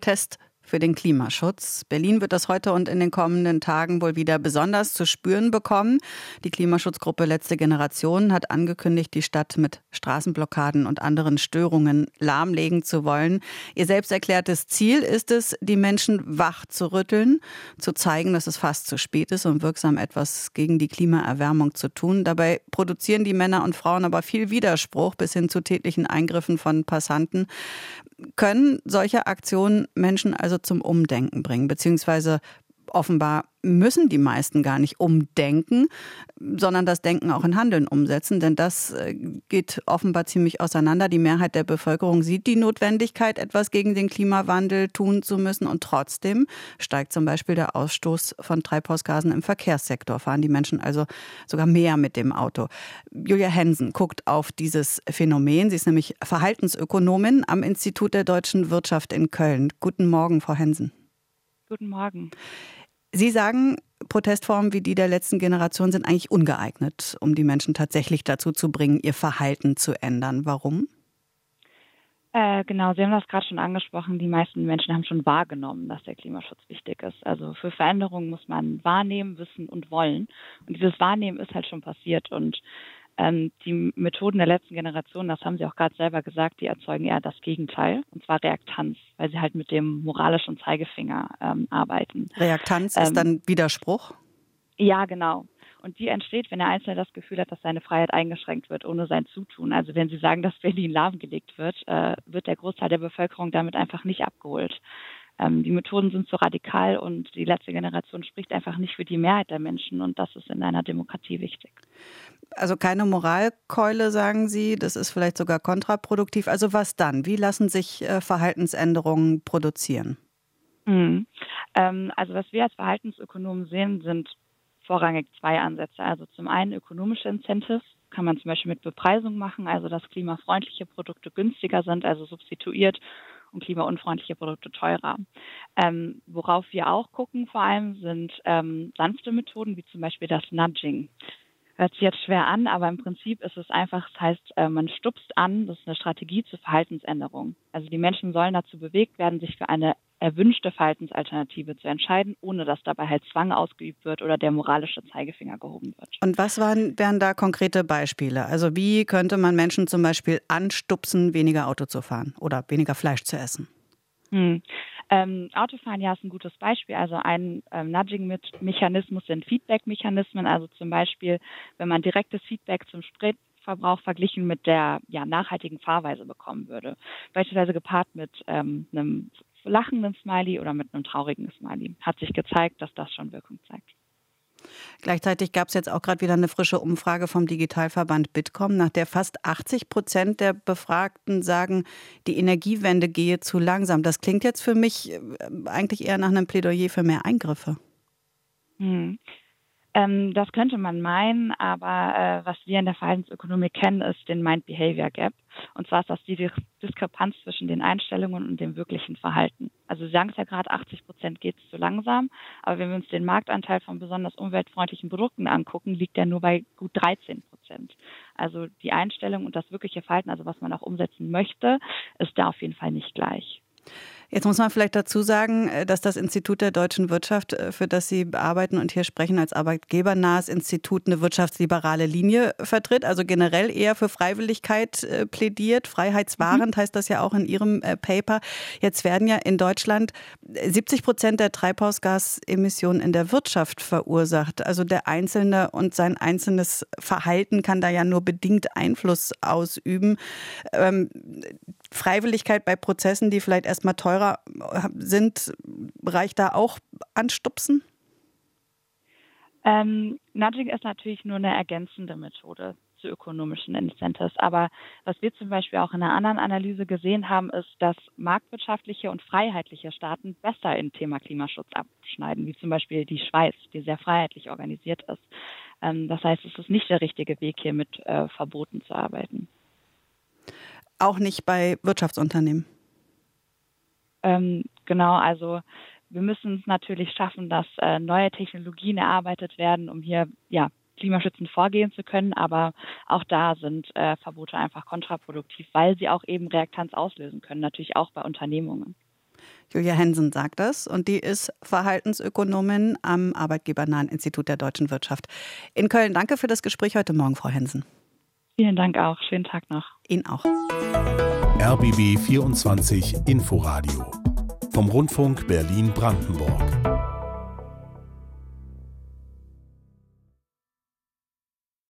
Protest für den Klimaschutz. Berlin wird das heute und in den kommenden Tagen wohl wieder besonders zu spüren bekommen. Die Klimaschutzgruppe Letzte Generation hat angekündigt, die Stadt mit Straßenblockaden und anderen Störungen lahmlegen zu wollen. Ihr selbst erklärtes Ziel ist es, die Menschen wach zu rütteln, zu zeigen, dass es fast zu spät ist, um wirksam etwas gegen die Klimaerwärmung zu tun. Dabei produzieren die Männer und Frauen aber viel Widerspruch bis hin zu tätlichen Eingriffen von Passanten. Können solche Aktionen Menschen also zum Umdenken bringen? Beziehungsweise offenbar müssen die meisten gar nicht umdenken, sondern das Denken auch in Handeln umsetzen. Denn das geht offenbar ziemlich auseinander. Die Mehrheit der Bevölkerung sieht die Notwendigkeit, etwas gegen den Klimawandel tun zu müssen. Und trotzdem steigt zum Beispiel der Ausstoß von Treibhausgasen im Verkehrssektor. Fahren die Menschen also sogar mehr mit dem Auto. Julia Hensen guckt auf dieses Phänomen. Sie ist nämlich Verhaltensökonomin am Institut der deutschen Wirtschaft in Köln. Guten Morgen, Frau Hensen. Guten Morgen. Sie sagen, Protestformen wie die der letzten Generation sind eigentlich ungeeignet, um die Menschen tatsächlich dazu zu bringen, ihr Verhalten zu ändern. Warum? Genau, Sie haben das gerade schon angesprochen. Die meisten Menschen haben schon wahrgenommen, dass der Klimaschutz wichtig ist. Also für Veränderungen muss man wahrnehmen, wissen und wollen. Und dieses Wahrnehmen ist halt schon passiert. Und die Methoden der letzten Generation, das haben Sie auch gerade selber gesagt, die erzeugen eher das Gegenteil, und zwar Reaktanz, weil sie halt mit dem moralischen Zeigefinger arbeiten. Reaktanz ist dann Widerspruch? Ja, genau. Und die entsteht, wenn der Einzelne das Gefühl hat, dass seine Freiheit eingeschränkt wird, ohne sein Zutun. Also wenn Sie sagen, dass Berlin lahmgelegt wird, wird der Großteil der Bevölkerung damit einfach nicht abgeholt. Die Methoden sind so radikal und die letzte Generation spricht einfach nicht für die Mehrheit der Menschen, und das ist in einer Demokratie wichtig. Also keine Moralkeule, sagen Sie, das ist vielleicht sogar kontraproduktiv. Also was dann? Wie lassen sich Verhaltensänderungen produzieren? Also was wir als Verhaltensökonomen sehen, sind vorrangig zwei Ansätze. Also zum einen ökonomische Incentives, kann man zum Beispiel mit Bepreisung machen, also dass klimafreundliche Produkte günstiger sind, also substituiert, und klimaunfreundliche Produkte teurer. Worauf wir auch gucken vor allem sind sanfte Methoden, wie zum Beispiel das Nudging. Hört sich jetzt schwer an, aber im Prinzip ist es einfach, das heißt, man stupst an, das ist eine Strategie zur Verhaltensänderung. Also die Menschen sollen dazu bewegt werden, sich für eine erwünschte Verhaltensalternative zu entscheiden, ohne dass dabei halt Zwang ausgeübt wird oder der moralische Zeigefinger gehoben wird. Und was wären da konkrete Beispiele? Also wie könnte man Menschen zum Beispiel anstupsen, weniger Auto zu fahren oder weniger Fleisch zu essen? Autofahren, ja, ist ein gutes Beispiel. Also ein Nudging-Mechanismus sind Feedback-Mechanismen. Also zum Beispiel, wenn man direktes Feedback zum Spritverbrauch verglichen mit der nachhaltigen Fahrweise bekommen würde. Beispielsweise gepaart mit einem lachenden Smiley oder mit einem traurigen Smiley. Hat sich gezeigt, dass das schon Wirkung zeigt. Gleichzeitig gab es jetzt auch gerade wieder eine frische Umfrage vom Digitalverband Bitkom, nach der fast 80% der Befragten sagen, die Energiewende gehe zu langsam. Das klingt jetzt für mich eigentlich eher nach einem Plädoyer für mehr Eingriffe. Das könnte man meinen, aber was wir in der Verhaltensökonomik kennen, ist den Mind-Behavior-Gap. Und zwar ist das die Diskrepanz zwischen den Einstellungen und dem wirklichen Verhalten. Also Sie sagen es ja gerade, 80% geht es zu langsam, aber wenn wir uns den Marktanteil von besonders umweltfreundlichen Produkten angucken, liegt der nur bei gut 13%. Also die Einstellung und das wirkliche Verhalten, also was man auch umsetzen möchte, ist da auf jeden Fall nicht gleich. Jetzt muss man vielleicht dazu sagen, dass das Institut der deutschen Wirtschaft, für das Sie arbeiten und hier sprechen, als arbeitgebernahes Institut eine wirtschaftsliberale Linie vertritt, also generell eher für Freiwilligkeit plädiert. Freiheitswahrend heißt das ja auch in Ihrem Paper. Jetzt werden ja in Deutschland 70% der Treibhausgasemissionen in der Wirtschaft verursacht. Also der Einzelne und sein einzelnes Verhalten kann da ja nur bedingt Einfluss ausüben. Freiwilligkeit bei Prozessen, die vielleicht erstmal teurer sind, reicht da auch anstupsen? Nudging ist natürlich nur eine ergänzende Methode zu ökonomischen Incentives. Aber was wir zum Beispiel auch in einer anderen Analyse gesehen haben, ist, dass marktwirtschaftliche und freiheitliche Staaten besser im Thema Klimaschutz abschneiden, wie zum Beispiel die Schweiz, die sehr freiheitlich organisiert ist. Das heißt, es ist nicht der richtige Weg, hier mit Verboten zu arbeiten. Auch nicht bei Wirtschaftsunternehmen? Genau, also wir müssen es natürlich schaffen, dass neue Technologien erarbeitet werden, um hier klimaschützend vorgehen zu können. Aber auch da sind Verbote einfach kontraproduktiv, weil sie auch eben Reaktanz auslösen können, natürlich auch bei Unternehmungen. Julia Hensen sagt das und die ist Verhaltensökonomin am Arbeitgebernahen Institut der deutschen Wirtschaft in Köln. Danke für das Gespräch heute Morgen, Frau Hensen. Vielen Dank auch. Schönen Tag noch. Ihnen auch. RBB 24 Inforadio vom Rundfunk Berlin-Brandenburg.